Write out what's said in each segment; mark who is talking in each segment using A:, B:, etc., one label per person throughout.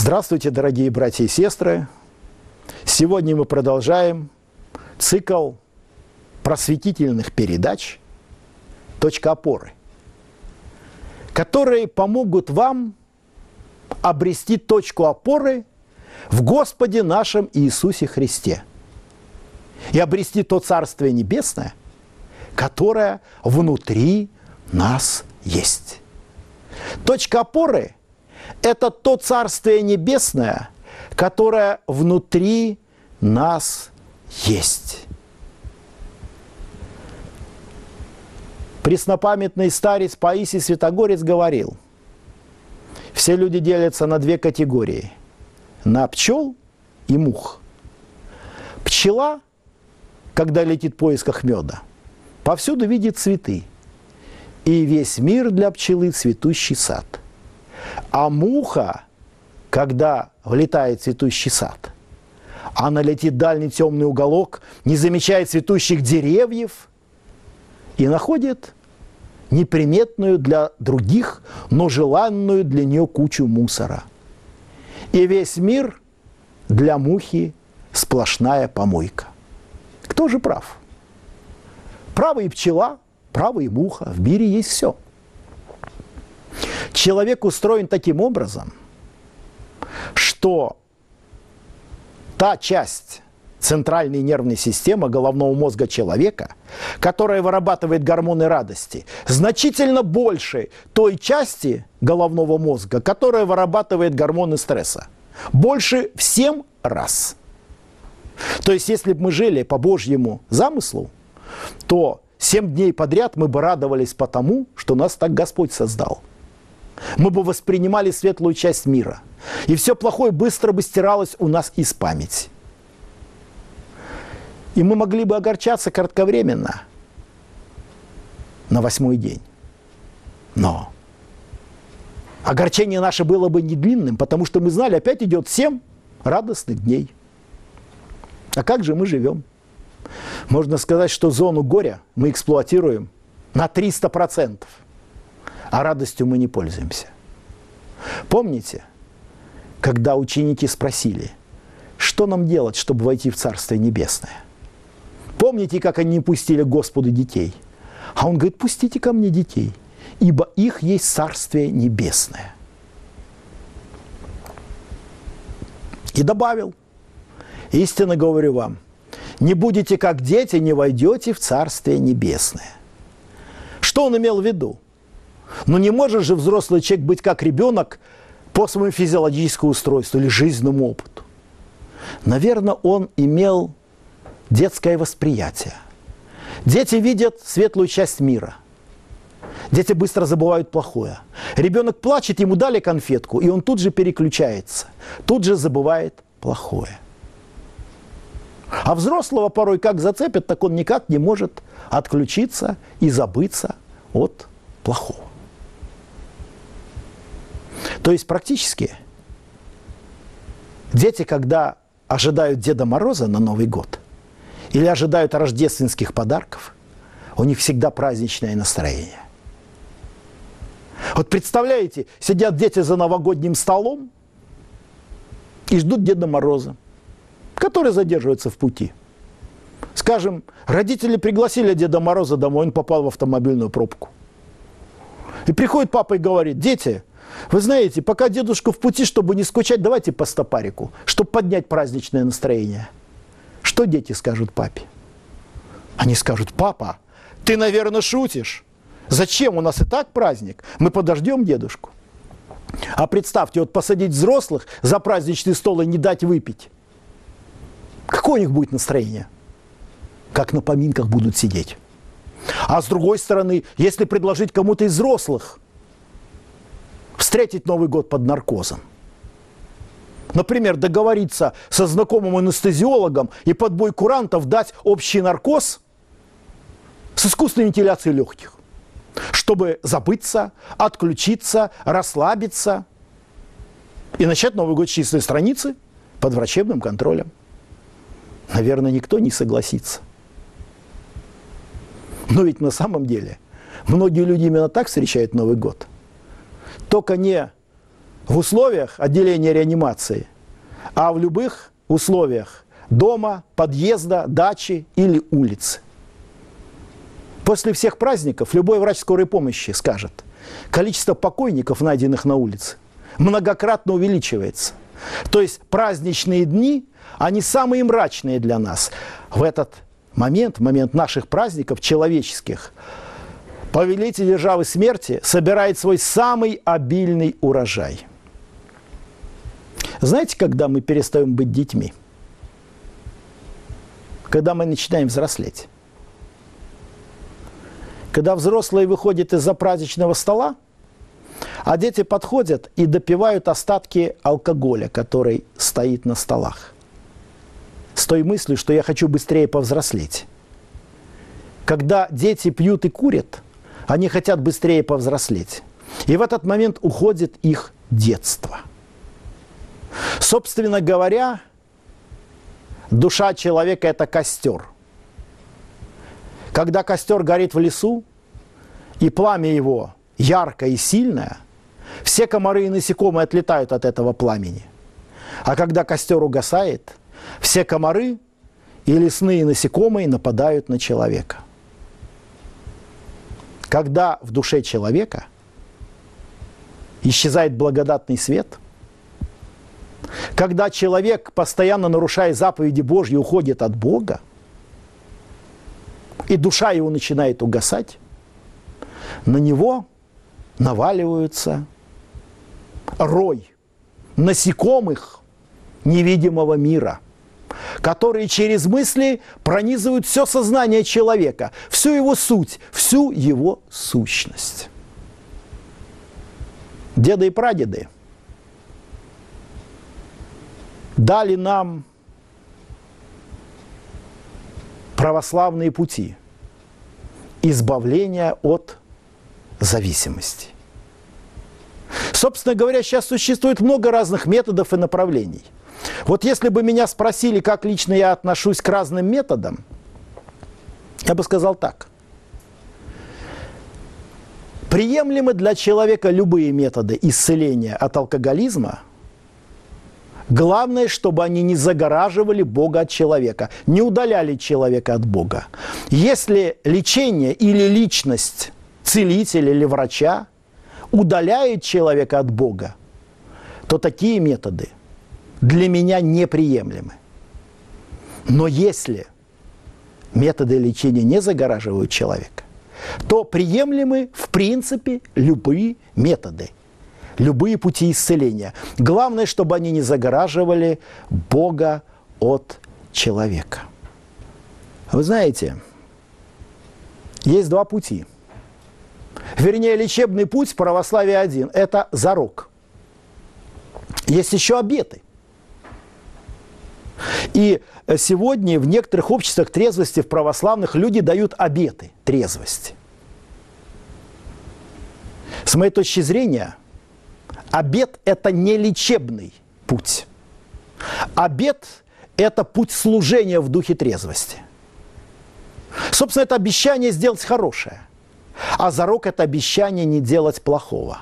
A: Здравствуйте, дорогие братья и сестры! Сегодня мы продолжаем цикл просветительных передач «Точка опоры», которые помогут вам обрести точку опоры в Господе нашем Иисусе Христе и обрести то Царствие Небесное, которое внутри нас есть. Точка опоры – это то Царствие Небесное, которое внутри нас есть. Преснопамятный старец Паисий Святогорец говорил: все люди делятся на две категории – на пчел и мух. Пчела, когда летит в поисках меда, повсюду видит цветы, и весь мир для пчелы цветущий сад. А муха, когда влетает в цветущий сад, она летит в дальний темный уголок, не замечает цветущих деревьев и находит неприметную для других, но желанную для нее кучу мусора. И весь мир для мухи сплошная помойка. Кто же прав? Права и пчела, права и муха. В мире есть все. Человек устроен таким образом, что та часть центральной нервной системы головного мозга человека, которая вырабатывает гормоны радости, значительно больше той части головного мозга, которая вырабатывает гормоны стресса. Больше в 7 раз. То есть, если бы мы жили по Божьему замыслу, то 7 дней подряд мы бы радовались потому, что нас так Господь создал. Мы бы воспринимали светлую часть мира. И все плохое быстро бы стиралось у нас из памяти. И мы могли бы огорчаться кратковременно на 8-й день. Но огорчение наше было бы не длинным, потому что мы знали, опять идет 7 радостных дней. А как же мы живем? Можно сказать, что зону горя мы эксплуатируем на 300%. А радостью мы не пользуемся. Помните, когда ученики спросили, что нам делать, чтобы войти в Царствие Небесное? Помните, как они не пустили к Господу детей? А он говорит: пустите ко мне детей, ибо их есть Царствие Небесное. И добавил: истинно говорю вам, не будете как дети, не войдете в Царствие Небесное. Что он имел в виду? Но не может же взрослый человек быть как ребенок по своему физиологическому устройству или жизненному опыту. Наверное, он имел детское восприятие. Дети видят светлую часть мира. Дети быстро забывают плохое. Ребенок плачет, ему дали конфетку, и он тут же переключается, тут же забывает плохое. А взрослого порой как зацепит, так он никак не может отключиться и забыться от плохого. То есть практически дети, когда ожидают Деда Мороза на Новый год или ожидают рождественских подарков, у них всегда праздничное настроение. Вот представляете, сидят дети за новогодним столом и ждут Деда Мороза, который задерживается в пути. Скажем, родители пригласили Деда Мороза домой, он попал в автомобильную пробку. И приходит папа и говорит: дети, вы знаете, пока дедушка в пути, чтобы не скучать, давайте по стопарику, чтобы поднять праздничное настроение. Что дети скажут папе? Они скажут: папа, ты, наверное, шутишь. Зачем? У нас и так праздник. Мы подождем дедушку. А представьте, вот посадить взрослых за праздничный стол и не дать выпить. Какое у них будет настроение? Как на поминках будут сидеть. А с другой стороны, если предложить кому-то из взрослых встретить Новый год под наркозом, например, договориться со знакомым анестезиологом и под бой курантов дать общий наркоз с искусственной вентиляцией легких, чтобы забыться, отключиться, расслабиться и начать Новый год с чистой страницы под врачебным контролем. Наверное, никто не согласится. Но ведь на самом деле многие люди именно так встречают Новый год. Только не в условиях отделения реанимации, а в любых условиях дома, подъезда, дачи или улицы. После всех праздников любой врач скорой помощи скажет, количество покойников, найденных на улице, многократно увеличивается. То есть праздничные дни, они самые мрачные для нас. В этот момент наших праздников человеческих, повелитель державы смерти собирает свой самый обильный урожай. Знаете, когда мы перестаем быть детьми? Когда мы начинаем взрослеть. Когда взрослые выходят из-за праздничного стола, а дети подходят и допивают остатки алкоголя, который стоит на столах. С той мыслью, что я хочу быстрее повзрослеть. Когда дети пьют и курят, они хотят быстрее повзрослеть. И в этот момент уходит их детство. Собственно говоря, душа человека – это костер. Когда костер горит в лесу, и пламя его яркое и сильное, все комары и насекомые отлетают от этого пламени. А когда костер угасает, все комары и лесные насекомые нападают на человека. Когда в душе человека исчезает благодатный свет, когда человек, постоянно нарушая заповеди Божьи, уходит от Бога, и душа его начинает угасать, на него наваливаются рой насекомых невидимого мира, которые через мысли пронизывают все сознание человека, всю его суть, всю его сущность. Деды и прадеды дали нам православные пути избавления от зависимости. Собственно говоря, сейчас существует много разных методов и направлений. Вот если бы меня спросили, как лично я отношусь к разным методам, я бы сказал так. Приемлемы для человека любые методы исцеления от алкоголизма. Главное, чтобы они не загораживали Бога от человека, не удаляли человека от Бога. Если лечение или личность целителя или врача удаляет человека от Бога, то такие методы для меня неприемлемы. Но если методы лечения не загораживают человека, то приемлемы в принципе любые методы, любые пути исцеления. Главное, чтобы они не загораживали Бога от человека. Вы знаете, есть два пути. Вернее, лечебный путь в православии один – это зарок. Есть еще обеты. И сегодня в некоторых обществах трезвости, в православных, люди дают обеты трезвости. С моей точки зрения, обет – это не лечебный путь. Обет – это путь служения в духе трезвости. Собственно, это обещание сделать хорошее. А зарок – это обещание не делать плохого.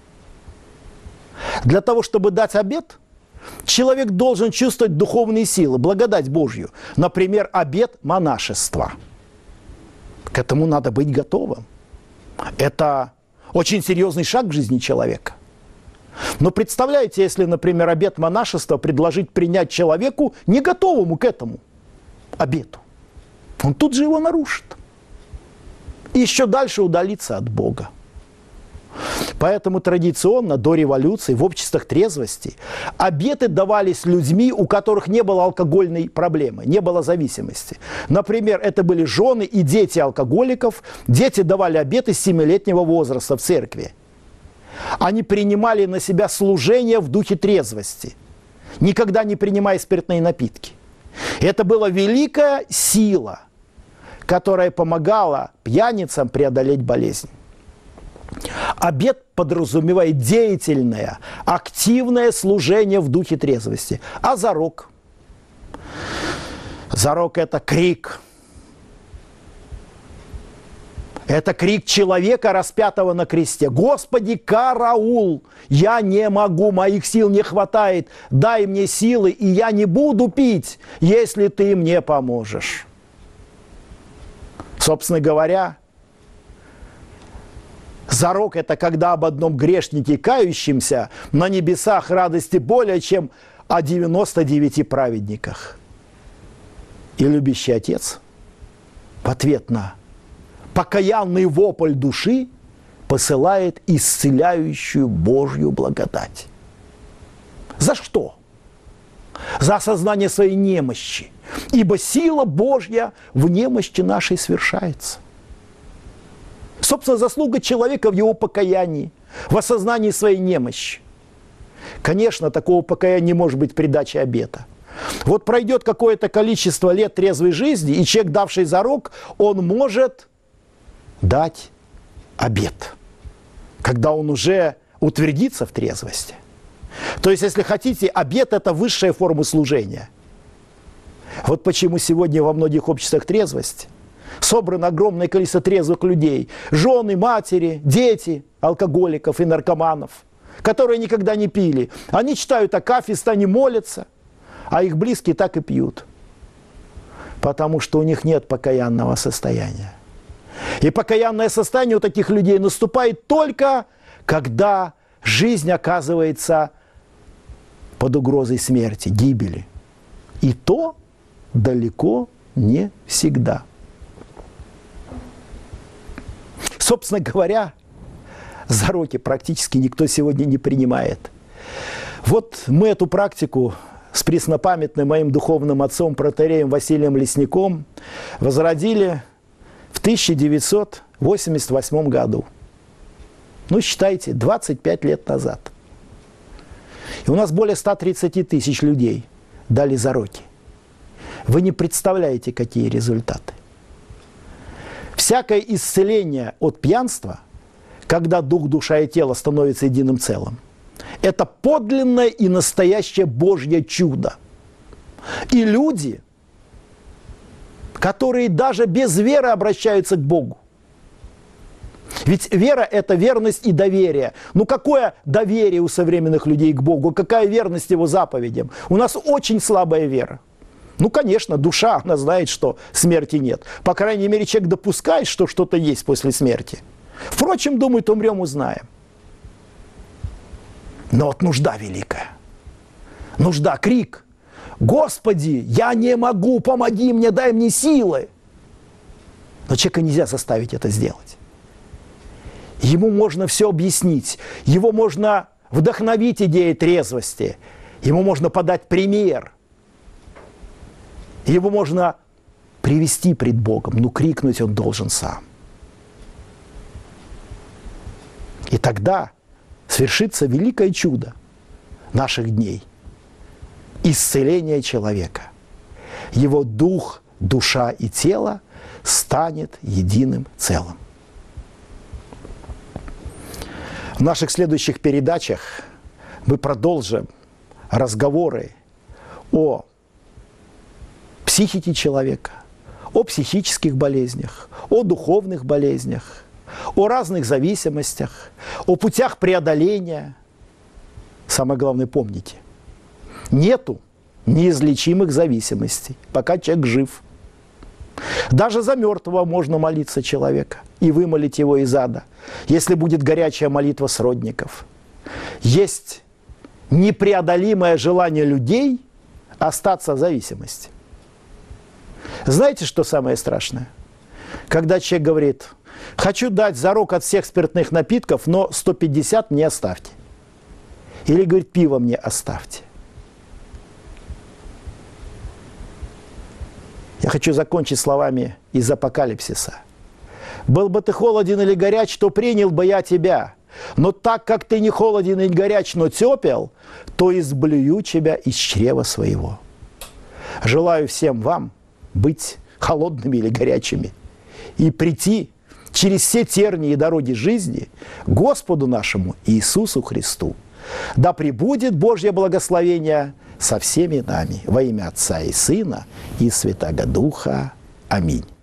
A: Для того, чтобы дать обет, человек должен чувствовать духовные силы, благодать Божью. Например, обет монашества. К этому надо быть готовым. Это очень серьезный шаг в жизни человека. Но представляете, если, например, обет монашества предложить принять человеку, не готовому к этому обету. Он тут же его нарушит. И еще дальше удалиться от Бога. Поэтому традиционно, до революции, в обществах трезвости, обеты давались людьми, у которых не было алкогольной проблемы, не было зависимости. Например, это были жены и дети алкоголиков. Дети давали обеты с 7-летнего возраста в церкви. Они принимали на себя служение в духе трезвости, никогда не принимая спиртные напитки. Это была великая сила, которая помогала пьяницам преодолеть болезнь. Обет подразумевает деятельное, активное служение в духе трезвости. А зарок? Зарок – это крик. Это крик человека, распятого на кресте. «Господи, караул! Я не могу, моих сил не хватает. Дай мне силы, и я не буду пить, если ты мне поможешь». Собственно говоря, зарок – это когда об одном грешнике, кающемся, на небесах радости более, чем о 99 праведниках. И любящий Отец в ответ на покаянный вопль души посылает исцеляющую Божью благодать. За что? За осознание своей немощи. Ибо сила Божья в немощи нашей свершается. Собственно, заслуга человека в его покаянии, в осознании своей немощи. Конечно, такого покаяния не может быть придачи обета. Вот пройдет какое-то количество лет трезвой жизни, и человек, давший зарок, он может дать обет, когда он уже утвердится в трезвости. То есть, если хотите, обет – это высшая форма служения. Вот почему сегодня во многих обществах трезвости собрано огромное количество трезвых людей, жены, матери, дети алкоголиков и наркоманов, которые никогда не пили. Они читают акафист, они молятся, а их близкие так и пьют, потому что у них нет покаянного состояния. И покаянное состояние у таких людей наступает только, когда жизнь оказывается под угрозой смерти, гибели. И то далеко не всегда. Собственно говоря, зароки практически никто сегодня не принимает. Вот мы эту практику с преснопамятным моим духовным отцом протоиереем Василием Лесником возродили в 1988 году. Ну, считайте, 25 лет назад. И у нас более 130 тысяч людей дали зароки. Вы не представляете, какие результаты. Всякое исцеление от пьянства, когда дух, душа и тело становятся единым целым, это подлинное и настоящее Божье чудо. И люди, которые даже без веры обращаются к Богу. Ведь вера – это верность и доверие. Ну какое доверие у современных людей к Богу? Какая верность Его заповедям? У нас очень слабая вера. Ну, конечно, душа, она знает, что смерти нет. По крайней мере, человек допускает, что что-то есть после смерти. Впрочем, думает, умрем, узнаем. Но вот нужда великая. Нужда, крик. «Господи, я не могу, помоги мне, дай мне силы!» Но человека нельзя заставить это сделать. Ему можно все объяснить. Его можно вдохновить идеей трезвости. Ему можно подать пример. Его можно привести пред Богом, но крикнуть он должен сам. И тогда свершится великое чудо наших дней. Исцеление человека. Его дух, душа и тело станет единым целым. В наших следующих передачах мы продолжим разговоры о психике человека, о психических болезнях, о духовных болезнях, о разных зависимостях, о путях преодоления. Самое главное, помните, нету неизлечимых зависимостей, пока человек жив. Даже за мертвого можно молиться человека и вымолить его из ада, если будет горячая молитва сродников. Есть непреодолимое желание людей остаться в зависимости. Знаете, что самое страшное? Когда человек говорит: хочу дать зарок от всех спиртных напитков, но 150 мне оставьте. Или говорит: пиво мне оставьте. Я хочу закончить словами из Апокалипсиса. «Был бы ты холоден или горяч, то принял бы я тебя. Но так как ты не холоден и не горяч, но тепел, то изблюю тебя из чрева своего». Желаю всем вам быть холодными или горячими и прийти через все тернии и дороги жизни к Господу нашему Иисусу Христу. Да пребудет Божье благословение со всеми нами во имя Отца и Сына и Святаго Духа. Аминь.